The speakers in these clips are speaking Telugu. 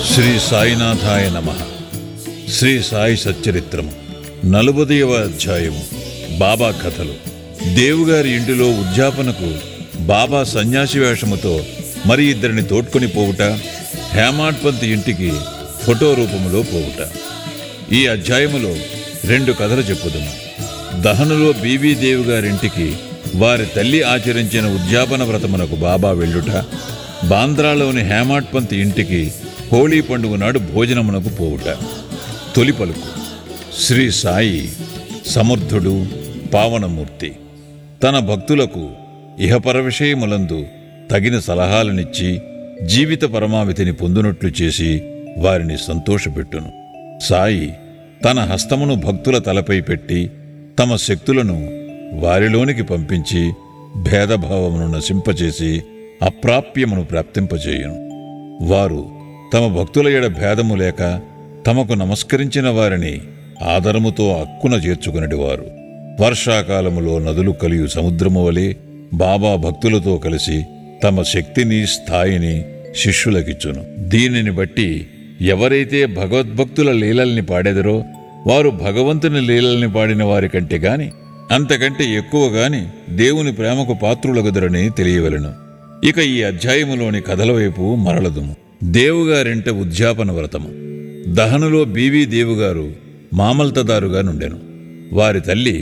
శ్రీ సాయినాథాయ నమః. శ్రీ సాయి సచ్చరిత్రము 40వ అధ్యాయము. బాబా కథలు. దేవుగారి ఇంటిలో ఉద్యాపనకు బాబా సన్యాసి వేషముతో మరి ఇద్దరిని తోడ్కొని పోవుట, హేమాడ్ పంత్ ఇంటికి ఫోటో రూపములో పోవుట. ఈ అధ్యాయములో 2 కథలు చెప్పుదును. దహనులో బీబీ దేవుగారింటికి వారి తల్లి ఆచరించిన ఉద్యాపన వ్రతమునకు బాబా వెళ్ళుట, బాంద్రాలోని హేమాడ్ పంత్ ఇంటికి హోళీ పండుగ నాడు భోజనమునకు పోవుట. తొలి పలుకు. శ్రీ సాయి సమర్థుడు, పావనమూర్తి. తన భక్తులకు ఇహపర విషయములందు తగిన సలహాలనిచ్చి జీవిత పరమావధిని పొందునట్లు చేసి వారిని సంతోషపెట్టును. సాయి తన హస్తమును భక్తుల తలపై పెట్టి తమ శక్తులను వారిలోనికి పంపించి భేదభావమును నశింపచేసి అప్రాప్యమును ప్రాప్తింపచేయును. వారు తమ భక్తుల ఎడ భేదము లేక తమకు నమస్కరించిన వారిని ఆదరముతో అక్కున చేర్చుకునేటివారు. వర్షాకాలములో నదులు కలియు సముద్రము వలె బాబా భక్తులతో కలిసి తమ శక్తిని, స్థాయిని శిష్యులకిచ్చును. దీనిని బట్టి ఎవరైతే భగవద్భక్తుల లీలల్ని పాడెదరో వారు భగవంతుని లీలల్ని పాడిన వారి కంటే గాని అంతకంటే ఎక్కువ గాని దేవుని ప్రేమకు పాత్రులగుదరని తెలియవలెను. ఇక ఈ అధ్యాయములోని కథల వైపు మరలదుము. దేవుగారింట ఉద్యాపన వ్రతము. దహనులో బీవీ దేవుగారు మామల్తదారుగా నుండెను. వారి తల్లి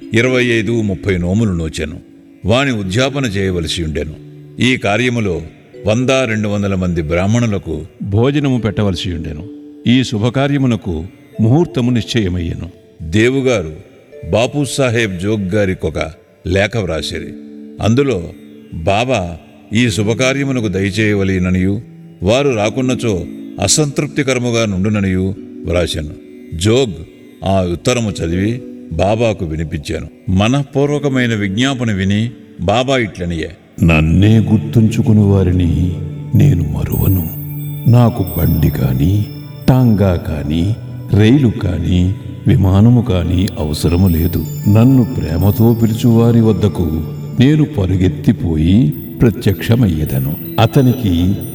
25-30 నోములు నోచెను. వాని ఉద్యాపన చేయవలసి ఉండెను. ఈ కార్యములో 100-200 మంది బ్రాహ్మణులకు భోజనము పెట్టవలసి ఉండెను. ఈ శుభకార్యమునకు ముహూర్తము నిశ్చయమయ్యెను. దేవుగారు బాపూసాహెబ్ జోగ్ గారికొక లేఖ వ్రాసిరి. అందులో బాబా ఈ శుభకార్యమునకు దయచేయవలెననియు వారు రాకున్నచో అసంతృప్తికరముగా నుండుననియు వ్రాశాను. జోగ్ ఆ ఉత్తరము చదివి బాబాకు వినిపించాను. మనఃపూర్వకమైన విజ్ఞాపన విని బాబా ఇట్లనియే: నన్నే గుర్తుంచుకుని వారిని నేను మరువను. నాకు బండి కాని, టాంగా కాని, రైలు కాని, విమానము కాని అవసరము లేదు. నన్ను ప్రేమతో పిలుచువారి వద్దకు నేను పరుగెత్తిపోయి ప్రత్యక్షమయ్యేదను. అతనికి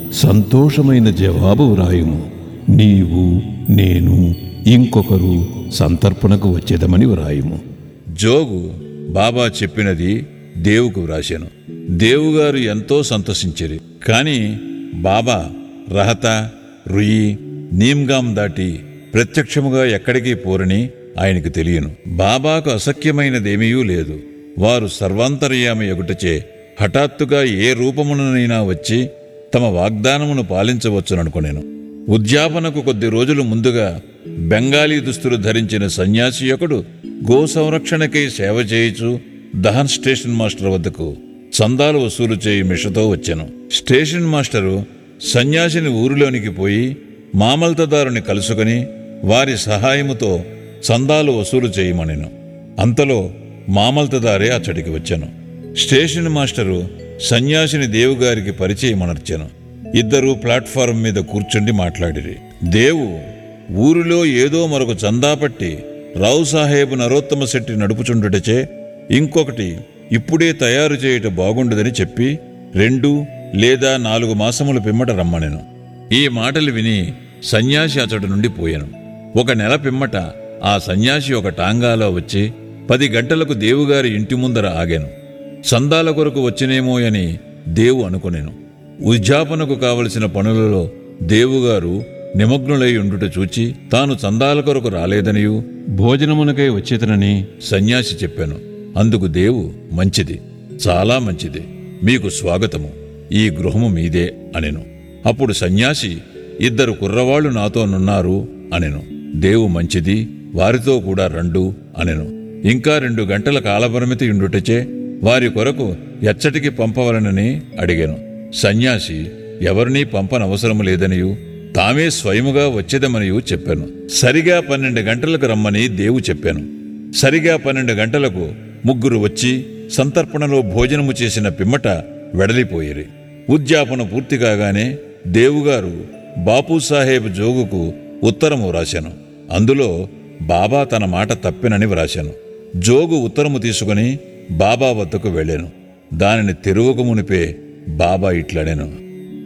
సంతోషమైన జవాబు వ్రాయుము. నీవు, నేను, ఇంకొకరు సంతర్పణకు వచ్చేదమని వ్రాయుము. జోగు బాబా చెప్పినది దేవుకు వ్రాశాను. దేవుగారు ఎంతో సంతోషించిరి. కాని బాబా రహతా, రుయి, నీమ్గాం దాటి ప్రత్యక్షముగా ఎక్కడికి పోరని ఆయనకు తెలియను. బాబాకు అసఖ్యమైనదేమీ లేదు. వారు సర్వాంతర్యామి ఎగుటచే హఠాత్తుగా ఏ రూపముననైనా వచ్చి తమ వాగ్దానమును పాలించవచ్చుననుకొనెను. ఉద్యాపనకు కొద్ది రోజులు ముందుగా బెంగాలీ దుస్తులు ధరించిన సన్యాసి ఒకడు గో సంరక్షణకై సేవ చేయుచు దహన్ స్టేషన్ మాస్టర్ వద్దకు చందాలు వసూలు చేయి మిషతో వచ్చెను. స్టేషన్ మాస్టరు సన్యాసిని ఊరిలోనికి పోయి మామల్తదారుని కలుసుకుని వారి సహాయముతో చందాలు వసూలు చేయమనెను. అంతలో మామల్తదారే అచ్చడికి వచ్చెను. స్టేషన్ మాస్టరు సన్యాసిని దేవుగారికి పరిచయమనర్చెను. ఇద్దరూ ప్లాట్ఫారం మీద కూర్చుండి మాట్లాడిరి. దేవు ఊరిలో ఏదో మరొక చందా పట్టి రావు సాహేబు నరోత్తమ శెట్టి నడుపుచుండుటచే ఇంకొకటి ఇప్పుడే తయారు చేయుట బాగుండదని చెప్పి 2 లేదా 4 మాసముల పిమ్మట రమ్మనెను. ఈ మాటలు విని సన్యాసి అతడి నుండి పోయెను. 1 నెల పిమ్మట ఆ సన్యాసి ఒక టాంగాలో వచ్చి 10 గంటలకు దేవుగారి ఇంటి ముందర ఆగాను. చందాల కొరకు వచ్చినేమోయని దేవు అనుకొనెను. ఉద్యాపనకు కావలసిన పనులలో దేవుగారు నిమగ్నులై ఉండుట చూచి తాను చందాల కొరకు రాలేదనియు భోజనమునకై వచ్చేతనని సన్యాసి చెప్పాను. అందుకు దేవు, మంచిది, చాలా మంచిది, మీకు స్వాగతము, ఈ గృహము మీదే అనెను. అప్పుడు సన్యాసి, 2 కుర్రవాళ్లు నాతోనున్నారు అనెను. దేవు, మంచిది, వారితో కూడా రండు అనెను. ఇంకా 2 గంటల కాలపరిమితి ఉండుటచే వారి కొరకు ఎచ్చటికి పంపవలనని అడిగాను. సన్యాసి ఎవరినీ పంపనవసరము లేదనియు తామే స్వయముగా వచ్చేదమనియు చెప్పాను. సరిగా 12 గంటలకు రమ్మని దేవు చెప్పాను. సరిగా 12 గంటలకు 3 వచ్చి సంతర్పణలో భోజనము చేసిన పిమ్మట వెడలిపోయిరి. ఉద్యాపన పూర్తి కాగానే దేవుగారు బాపూసాహెబ్ జోగుకు ఉత్తరము వ్రాశాను. అందులో బాబా తన మాట తప్పినని వ్రాశాను. జోగు ఉత్తరము తీసుకుని బాబా వద్దకు వెళ్ళాను. దానిని తెరువక మునిపే బాబా ఇట్లనెను: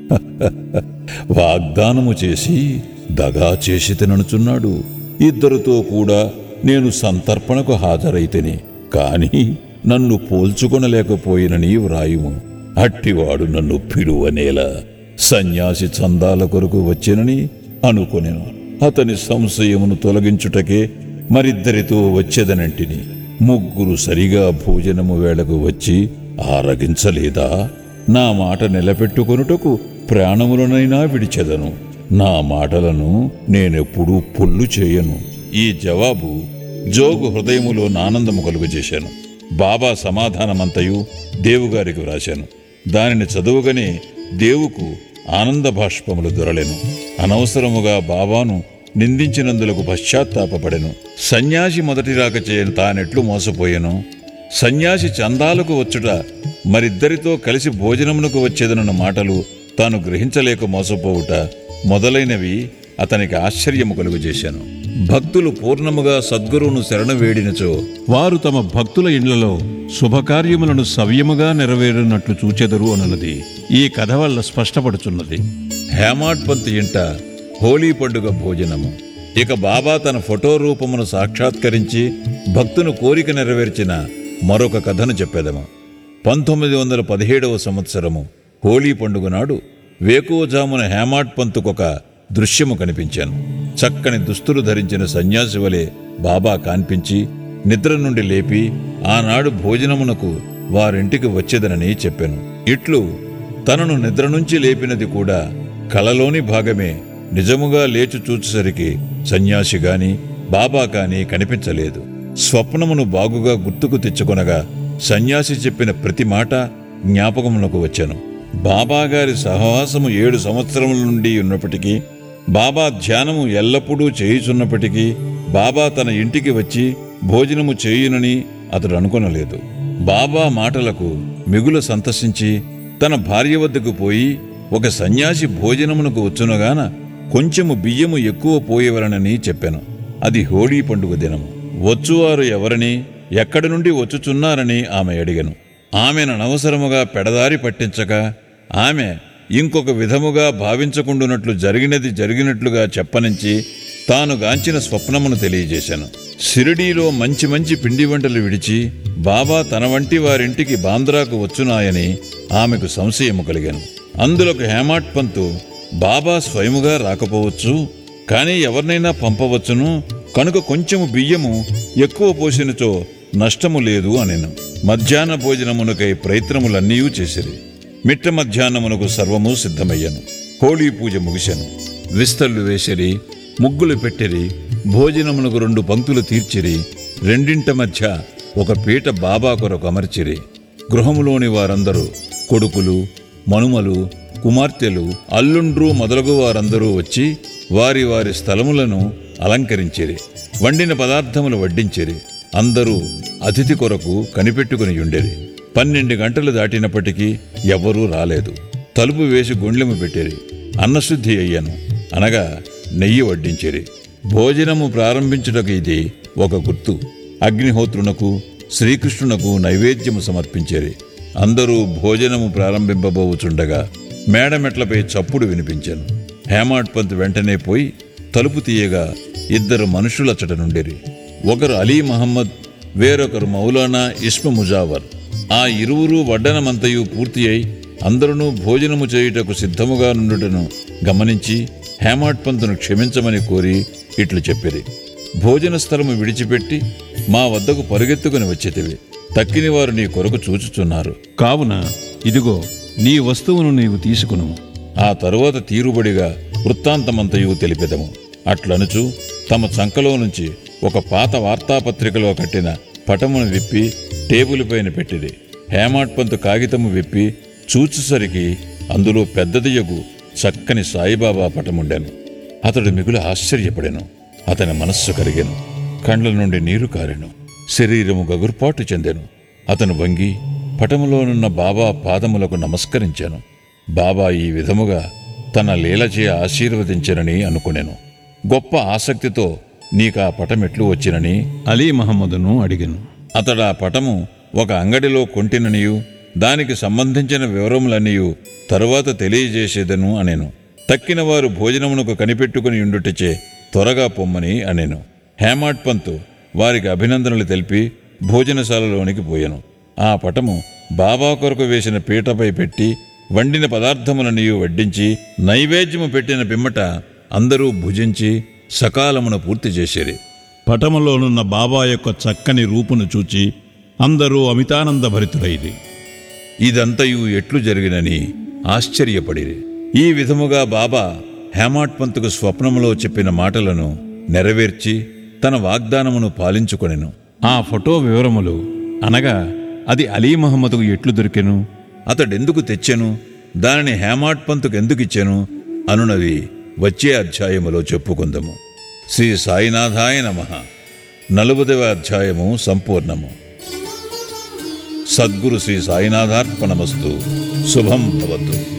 వాగ్దానము చేసి దగా చేసి తిననుచున్నాడు. ఇద్దరితో కూడా నేను సంతర్పణకు హాజరైతిని, కాని నన్ను పోల్చుకొనలేకపోయినని వ్రాయుము. అట్టివాడు నన్ను పిలువనేలా సన్యాసి చందాల కొరకు వచ్చినని అనుకొనెను. అతని సంశయమును తొలగించుటకే మరిద్దరితో వచ్చేదనంటిని. ముగ్గురు సరిగా భోజనము వేళకు వచ్చి ఆరగించలేదా? నా మాట నిలబెట్టుకొనుటకు ప్రాణములనైనా విడిచెదను. నా మాటలను నేనెప్పుడూ పొల్లు చేయను. ఈ జవాబు జోగు హృదయములో ఆనందము కలుగజేశాను. బాబా సమాధానమంతయు దేవుగారికి వ్రాశాను. దానిని చదువుగానే దేవుకు ఆనంద భాష్పములు దొరలెను. అనవసరముగా బాబాను నిందించినందులకు పశ్చాత్తాపపడెను. సన్యాసి మొదటి రాకచే తానెట్లు మోసపోయెను. సన్యాసి చందాలకు వచ్చుట, మరిద్దరితో కలిసి భోజనమునకు వచ్చేదనన్న మాటలు తాను గ్రహించలేక మోసపోవుట మొదలైనవి అతనికి ఆశ్చర్యము కలుగజేశాను. భక్తులు పూర్ణముగా సద్గురువును శరణ వేడినచో వారు తమ భక్తుల ఇండ్లలో శుభకార్యములను సవ్యముగా నెరవేరినట్లు చూచెదరు అన్నది ఈ కథ వల్ల స్పష్టపడుచున్నది. హేమాడ్ పంత్ ఇంట హోలీ పండుగ భోజనము. ఇక బాబా తన ఫోటో రూపమును సాక్షాత్కరించి భక్తును కోరిక నెరవేర్చిన మరొక కథను చెప్పేదము. 1917వ సంవత్సరము హోలీ పండుగ నాడు వేకువజామున హేమాడ్ పంతుకొక దృశ్యము కనిపించాను. చక్కని దుస్తులు ధరించిన సన్యాసి వలె బాబా కాన్పించి నిద్ర నుండి లేపి ఆనాడు భోజనమునకు వారింటికి వచ్చేదనని చెప్పాను. ఇట్లు తనను నిద్ర నుంచి లేపినది కూడా కలలోని భాగమే. నిజముగా లేచి చూచేసరికి సన్యాసి గాని బాబా కాని కనిపించలేదు. స్వప్నమును బాగుగా గుర్తుకు తెచ్చుకొనగా సన్యాసి చెప్పిన ప్రతి మాట జ్ఞాపకమునకు వచ్చాను. బాబాగారి సహవాసము 7 సంవత్సరముల నుండి ఉన్నప్పటికీ, బాబా ధ్యానము ఎల్లప్పుడూ చేయుచున్నప్పటికీ బాబా తన ఇంటికి వచ్చి భోజనము చేయునని అతడు అనుకొనలేదు. బాబా మాటలకు మిగుల సంతసించి తన భార్య వద్దకు పోయి, ఒక సన్యాసి భోజనమునకు వచ్చునగాన కొంచెము బియ్యము ఎక్కువ పోయేవలనని చెప్పాను. అది హోళీ పండుగ దినము. వచ్చువారు ఎవరని, ఎక్కడి నుండి వచ్చుచున్నారని ఆమె అడిగను. ఆమెను అనవసరముగా పెడదారి పట్టించక, ఆమె ఇంకొక విధముగా భావించకుండునట్లు జరిగినట్లుగా చెప్పనించి తాను గాంచిన స్వప్నమును తెలియజేశాను. షిరిడీలో మంచి మంచి పిండి వంటలు విడిచి బాబా తన వంటి వారింటికి బాంద్రాకు వచ్చునాయని ఆమెకు సంశయము కలిగాను. అందులోకి హేమాడ్ పంతు, బాబా స్వయముగా రాకపోవచ్చు, కానీ ఎవరినైనా పంపవచ్చును, కనుక కొంచెము బియ్యము ఎక్కువ పోసినచో నష్టము లేదు అనెను. మధ్యాహ్న భోజనమునకై ప్రయత్నములన్నీ చేసిరి. మిట్ట మధ్యాహ్నమునకు సర్వము సిద్ధమయ్యను. హోళీ పూజ ముగిసెను. విస్తళ్ళు వేసిరి, ముగ్గులు పెట్టిరి, భోజనమునకు 2 పంక్తులు తీర్చిరి. రెండింట మధ్య ఒక పీట బాబా కొరకు అమర్చిరి. గృహములోని వారందరూ, కొడుకులు, మనుమలు, కుమార్తెలు, అల్లుండ్రు మొదలగు వారందరూ వచ్చి వారి వారి స్థలములను అలంకరించిరి. వండిన పదార్థములు వడ్డించిరి. అందరూ అతిథి కొరకు కనిపెట్టుకుని ఉండేది. 12 గంటలు దాటినప్పటికీ ఎవ్వరూ రాలేదు. తలుపు వేసి గుండ్లెము పెట్టిరి. అన్నశుద్ధి అయ్యాను, అనగా నెయ్యి వడ్డించిరి. భోజనము ప్రారంభించుటకు ఇది ఒక గుర్తు. అగ్నిహోత్రునకు, శ్రీకృష్ణునకు నైవేద్యము సమర్పించిరి. అందరూ భోజనము ప్రారంభింపబోచుండగా మేడమెట్లపై చప్పుడు వినిపించాను. హేమాడ్ పంత్ వెంటనే పోయి తలుపు తీయగా 2 మనుషులచ్చట నుండిరి. ఒకరు అలీ మహమ్మద్, వేరొకరు మౌలానా ఇస్మ ముజావర్. ఆ ఇరువురు వడ్డనమంతయు పూర్తి అయి అందరూ భోజనము చేయుటకు సిద్ధముగా నుండుటను గమనించి హేమాడ్ పంతును క్షమించమని కోరి ఇట్లు చెప్పిరి: భోజన స్థలము విడిచిపెట్టి మా వద్దకు పరుగెత్తుకుని వచ్చేటివి. తక్కిన వారు నీ కొరకు చూచుచున్నారు. కావున ఇదిగో నీ వస్తువును నీవు తీసుకును. ఆ తరువాత తీరుబడిగా వృత్తాంతమంతయు తెలిపెదము. అట్లనుచు తమ చంకలో నుంచి ఒక పాత వార్తాపత్రికలో కట్టిన పటమును విప్పి టేబుల్ పైన పెట్టిరి. హేమాడ్ పంతు కాగితము విప్పి చూచుసరికి అందులో పెద్దదియగు చక్కని సాయిబాబా పటముండెను. అతడు మిగులు ఆశ్చర్యపడెను. అతని మనస్సు కరిగెను. కండ్ల నుండి నీరు కారెను. శరీరము గగుర్పాటు చెందెను. అతను వంగి పటములోనున్న బాబా పాదములకు నమస్కరించాను. బాబా ఈ విధముగా తన లీలచే ఆశీర్వదించనని అనుకునెను. గొప్ప ఆసక్తితో నీకా పటమెట్లు వచ్చినని అలీ మహమ్మదును అడిగెను. అతడా పటము ఒక అంగడిలో కొంటిననియు దానికి సంబంధించిన వివరములన్నీ తరువాత తెలియజేసేదను అనెను. తక్కిన వారు భోజనమునకు కనిపెట్టుకుని ఉండుటచే త్వరగా పొమ్మని అనెను. హేమాడ్ పంతు వారికి అభినందనలు తెలిపి భోజనశాలలోనికి పోయెను. ఆ పటము బాబా కొరకు వేసిన పీటపై పెట్టి వండిన పదార్థములన్నీ వడ్డించి నైవేద్యము పెట్టిన పిమ్మట అందరూ భుజించి సకాలమున పూర్తి చేసిరి. పటములోనున్న బాబా యొక్క చక్కని రూపును చూచి అందరూ అమితానందభరితులైరి. ఇదంతయు ఎట్లు జరిగినని ఆశ్చర్యపడిరి. ఈ విధముగా బాబా హేమాడ్ పంతుకు స్వప్నములో చెప్పిన మాటలను నెరవేర్చి తన వాగ్దానమును పాలించుకొనెను. ఆ ఫోటో వివరములు అనగా అది అలీ మహమ్మదుకు ఎట్లు దొరికెను, అతడెందుకు తెచ్చెను, దానిని హేమాడ్ పంతుకు ఎందుకిచ్చెను అనునది వచ్చే అధ్యాయములో చెప్పుకుందాము. శ్రీ సాయినాథాయ నమః. 40వ అధ్యాయము సంపూర్ణము. సద్గురు శ్రీ సాయినాథార్పణమస్తు. శుభం భవతు.